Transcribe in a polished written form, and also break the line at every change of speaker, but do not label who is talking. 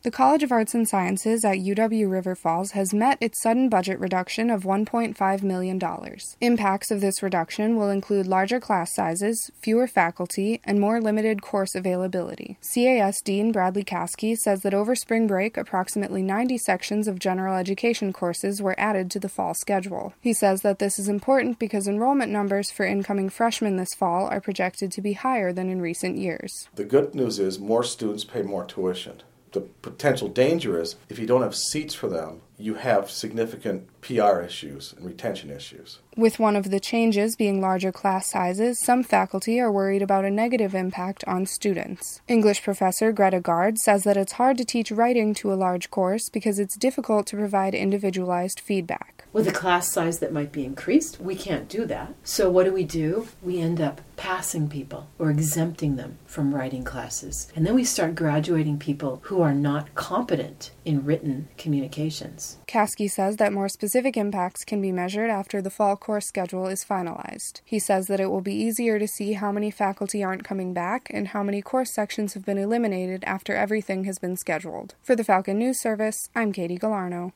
The College of Arts and Sciences at UW-River Falls has met its sudden budget reduction of $1.5 million. Impacts of this reduction will include larger class sizes, fewer faculty, and more limited course availability. CAS Dean Bradley Caskey says that over spring break, approximately 90 sections of general education courses were added to the fall schedule. He says that this is important because enrollment numbers for incoming freshmen this fall are projected to be higher than in recent years.
The good news is more students pay more tuition. The potential danger is if you don't have seats for them, you have significant PR issues and retention issues.
With one of the changes being larger class sizes, some faculty are worried about a negative impact on students. English professor Greta Gard says that it's hard to teach writing to a large course because it's difficult to provide individualized feedback.
With a class size that might be increased, we can't do that. So what do? We end up passing people or exempting them from writing classes. And then we start graduating people who are not competent in written communications.
Caskey says that more specific impacts can be measured after the fall course schedule is finalized. He says that it will be easier to see how many faculty aren't coming back and how many course sections have been eliminated after everything has been scheduled. For the Falcon News Service, I'm Katie Galarno.